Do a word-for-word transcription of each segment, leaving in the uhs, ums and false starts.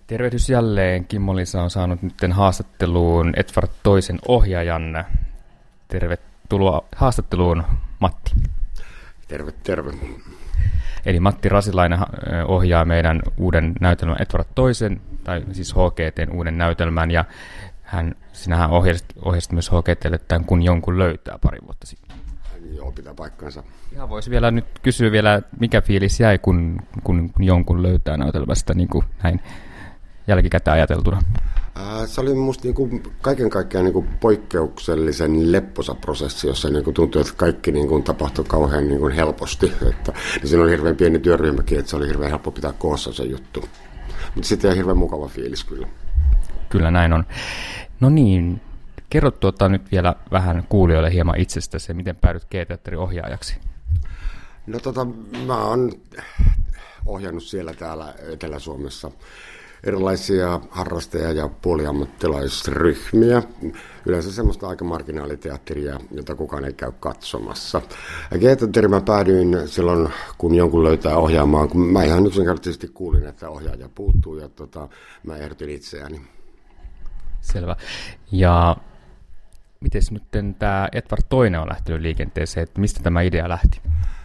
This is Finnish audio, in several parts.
Tervehdys jälleen. Kimmo-Liisa on saanut nyt haastatteluun Edvard toisen ohjaajan. Tervetuloa haastatteluun, Matti. Terve, terve. Eli Matti Rasilainen ohjaa meidän uuden näytelmän Edvard toisen, tai siis H G T:n uuden näytelmän, ja hän, sinähän ohjasit, ohjasit myös H G T:lle tämän Kun jonkun löytää pari vuotta sitten. Joo, pitää paikkansa. Ja voisi vielä nyt kysyä vielä, mikä fiilis jäi, kun, kun jonkun löytää näytelmästä, niin kuin näin jälkikäteen ajateltuna? Ää, se oli minusta niinku kaiken kaikkiaan niinku poikkeuksellisen lepposa prosessi, jossa niinku tuntui, että kaikki niinku tapahtui kauhean niinku helposti. Että, ja siinä oli hirveän pieni työryhmäkin, että se oli hirveän helppo pitää koossa se juttu. Mutta sitten jäi hirveän mukava fiilis kyllä. Kyllä näin on. No niin, kerro tuota nyt vielä vähän kuulijoille hieman itsestäsi, miten päädyt G-teatterin ohjaajaksi? No tota, mä oon ohjannut siellä täällä Etelä-Suomessa erilaisia harrastaja- ja puoliammattilaisryhmiä. Yleensä semmoista aika marginaaliteatteria, jota kukaan ei käy katsomassa. G-teatteriin mä päädyin silloin, kun jonkun löytää ohjaamaan, kun mä ihan yksinkertaisesti kuulin, että ohjaaja puuttuu, ja tota, mä ehdotin itseäni. Selvä. Ja miten nyt tämä Edvard toinen on lähtenyt liikenteeseen, että mistä tämä idea lähti?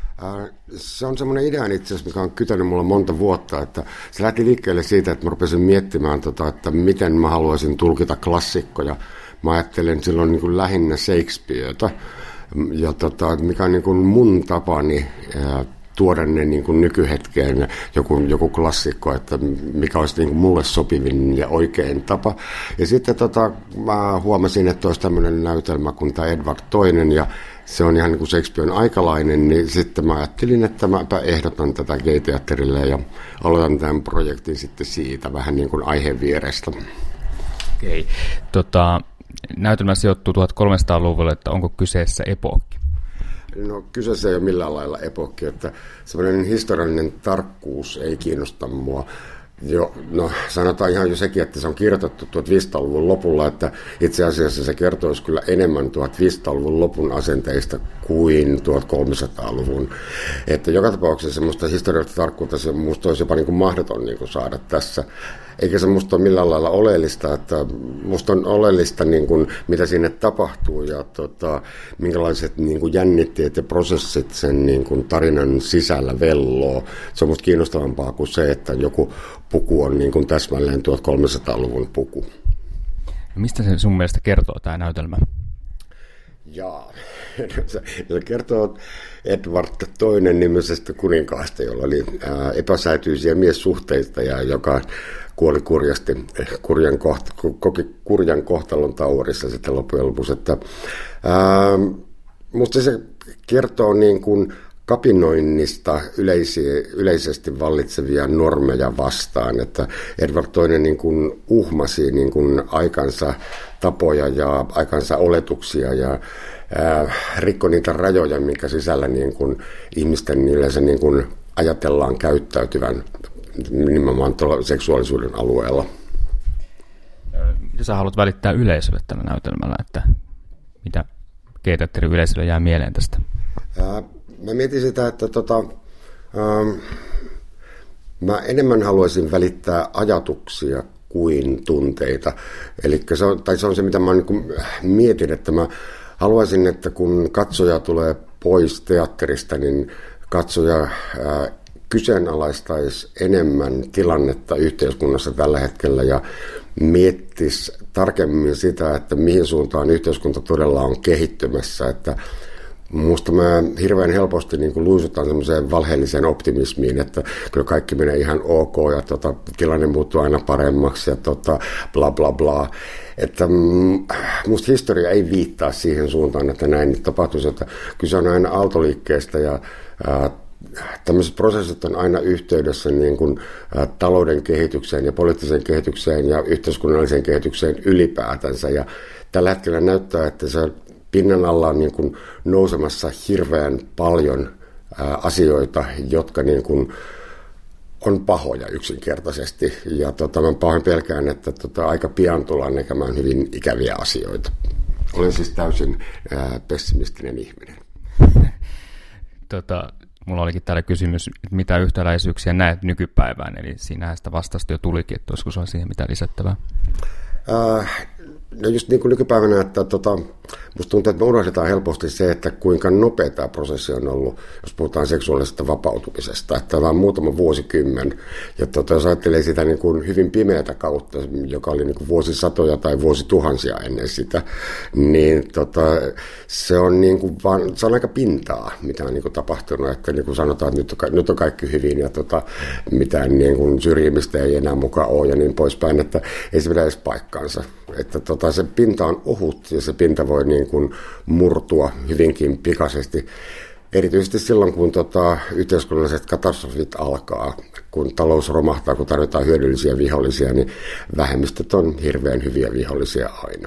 Se on semmoinen idea itse asiassa, mikä on kytänyt mulla monta vuotta, että se lähti liikkeelle siitä, että mä rupesin miettimään, tota, että miten mä haluaisin tulkita klassikkoja. Mä ajattelin silloin niin kuin lähinnä Shakespeareta, ja tota, mikä on niin kuin mun tapani ää, tuoda ne niin kuin nykyhetkeen joku, joku klassikko, että mikä olisi niin kuin mulle sopivin ja oikein tapa. Ja sitten tota, mä huomasin, että olisi tämmöinen näytelmä kuin tämä Edvard toinen, ja se on ihan niin kuin Shakespearen aikalainen, niin sitten mä ajattelin, että mäpä ehdotan tätä G-teatterille ja aloitan tämän projektin sitten siitä vähän niin kuin aiheen vierestä. Okei. Tota, näytelmä sijoittuu tuhatkolmesataaluvulle, että onko kyseessä epookki? No kyseessä ei ole millään lailla epookki, että semmoinen historiallinen tarkkuus ei kiinnosta mua. Jo, no sanotaan ihan jo sekin, että se on kirjoitettu tuhatviisisataaluvun lopulla, että itse asiassa se kertoisi kyllä enemmän tuhatviisisataaluvun lopun asenteista kuin tuhatkolmesataaluvun. Että joka tapauksessa semmoista historiallista tarkkuutta se musta olisi jopa niin kuin mahdoton niin kuin saada tässä. Eikä se musta ole millään lailla oleellista, että musta on oleellista, niin kuin, mitä sinne tapahtuu ja tota, minkälaiset niin kuin jännitteet ja prosessit sen niin kuin tarinan sisällä velloo. Se on musta kiinnostavampaa kuin se, että joku puku on niin kuin täsmälleen tuhatkolmesataaluvun puku. Mistä se sun mielestä kertoo tämä näytelmä? Jaa, se kertoo Edvard toinen nimisestä kuninkaasta, jolla oli ää, epäsäätyisiä miessuhteita ja joka kuoli kurjasti, kurjan koht, koki kurjan kohtalon Taurissa sitten loppujen lopuksi. Että, ää, musta se kertoo niin kuin kapinoinnista yleisiä, yleisesti vallitsevia normeja vastaan, että Edvard toinen niin kuin uhmasi niin kuin aikansa tapoja ja aikansa oletuksia ja ää, rikkoi niitä rajoja, minkä sisällä niin kuin ihmisten yleensä niin kuin ajatellaan käyttäytyvän nimenomaan seksuaalisuuden alueella. Mitä sä haluat välittää yleisölle tällä näytelmällä, että mitä G-teatterin yleisölle jää mieleen tästä? Ää, Mä mietin sitä, että tota, ähm, mä enemmän haluaisin välittää ajatuksia kuin tunteita. Eli se on, tai se on se, mitä mä niin kuin mietin, että mä haluaisin, että kun katsoja tulee pois teatterista, niin katsoja äh, kyseenalaistaisi enemmän tilannetta yhteiskunnassa tällä hetkellä ja miettisi tarkemmin sitä, että mihin suuntaan yhteiskunta todella on kehittymässä, että minusta mä hirveän helposti niin kuin luisutan semmoiseen valheelliseen optimismiin, että kyllä kaikki menee ihan ok ja tota, tilanne muuttuu aina paremmaksi ja tota, bla bla bla. Että musta historia ei viittaa siihen suuntaan, että näin nyt tapahtuisi, että kyse on aina aaltoliikkeestä ja ää, tämmöiset prosessit on aina yhteydessä niin kuin, ä, talouden kehitykseen ja poliittiseen kehitykseen ja yhteiskunnalliseen kehitykseen ylipäätänsä ja tällä hetkellä näyttää, että se pinnan alla on niin kuin nousemassa hirveän paljon ää, asioita, jotka niin kuin on pahoja yksinkertaisesti. Ja tota, mä pahoin pelkään, että tota, aika pian tullaan näkemään hyvin ikäviä asioita. Olen siis täysin ää, pessimistinen ihminen. Tota, mulla olikin täällä kysymys, että mitä yhtäläisyyksiä näet nykypäivään, eli siinähän sitä vastausta jo tulikin, että olisiko sulla siihen mitä lisättävää? Äh, no just niin kuin nykypäivänä, että tota, musta tuntuu, että me unohdetaan helposti se, että kuinka nopea tämä prosessi on ollut, jos puhutaan seksuaalisesta vapautumisesta. Että tämä on muutama vuosikymmen, ja tota, jos ajattelee sitä niin kuin hyvin pimeätä kautta, joka oli niin kuin vuosisatoja tai vuosituhansia ennen sitä, niin tota, se, on niin kuin vaan, se on aika pintaa, mitä on niin kuin tapahtunut. Että niin kuin sanotaan, että nyt on, nyt on kaikki hyvin, ja tota, mitään niin kuin syrjimistä ei enää mukaan ole, ja niin poispäin, että ei se pidä edes paikkaansa. Että tota, se pinta on ohut, ja se pinta voi niin kuin murtua hyvinkin pikaisesti. Erityisesti silloin, kun tota, yhteiskunnalliset katastrofit alkaa, kun talous romahtaa, kun tarvitaan hyödyllisiä vihollisia, niin vähemmistöt on hirveän hyviä vihollisia aina.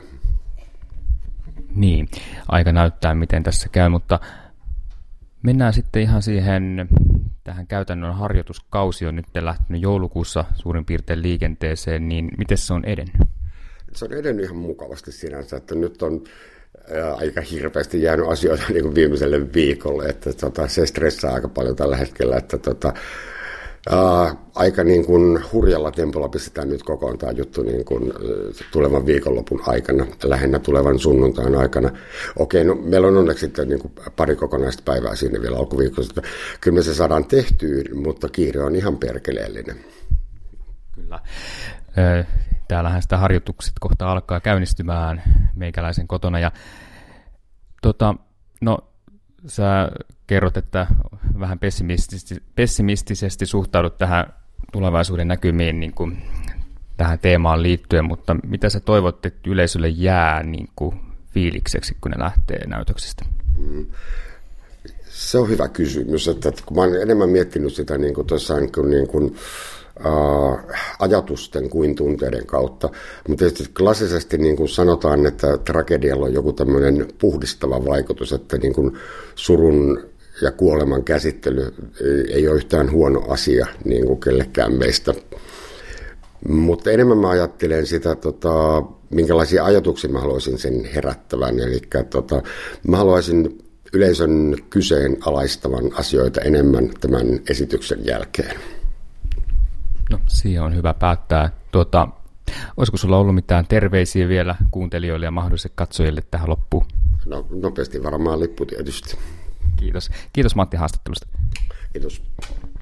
Niin, aika näyttää, miten tässä käy, mutta mennään sitten ihan siihen, tähän käytännön harjoituskausi on nyt lähtenyt joulukuussa suurin piirtein liikenteeseen, niin miten se on edennyt? Se on edennyt ihan mukavasti sinänsä, että nyt on aika hirveästi jäänyt asioita niin kuin viimeiselle viikolle, että tota, se stressaa aika paljon tällä hetkellä, että tota, ää, aika niin kuin hurjalla tempolla pistetään nyt kokoon tämä juttu niin kuin tulevan viikonlopun aikana, lähinnä tulevan sunnuntain aikana. Okei, no meillä on onneksi sitten niin kuin pari kokonaista päivää siinä vielä alkuviikosta. Kyllä me se saadaan tehtyä, mutta kiire on ihan perkeleellinen. Kyllä. Täällähän sitä harjoitukset kohta alkaa käynnistymään meikäläisen kotona. Ja, tota, no, sä kerrot, että vähän pessimistisesti, pessimistisesti suhtaudut tähän tulevaisuuden näkymiin niin kuin tähän teemaan liittyen, mutta mitä sä toivot, että yleisölle jää niin kuin fiilikseksi, kun ne lähtee näytöksestä? Mm. Se on hyvä kysymys, että kun mä oon enemmän miettinyt sitä niin kuin tuossa niin kuin Uh, ajatusten kuin tunteiden kautta. Mutta tietysti klassisesti niin kuin sanotaan, että tragedialla on joku tämmöinen puhdistava vaikutus, että niin kuin surun ja kuoleman käsittely ei ole yhtään huono asia niin kuin kellekään meistä. Mutta enemmän mä ajattelen sitä, tota, minkälaisia ajatuksia mä haluaisin sen herättävän. Eli tota, mä haluaisin yleisön kyseenalaistavan asioita enemmän tämän esityksen jälkeen. No, siihen on hyvä päättää. Tuota, olisiko sulla ollut mitään terveisiä vielä kuuntelijoille ja mahdollisille katsojille tähän loppuun? No, nopeasti varmaan lippu tietysti. Kiitos. Kiitos Matti haastattelusta. Kiitos.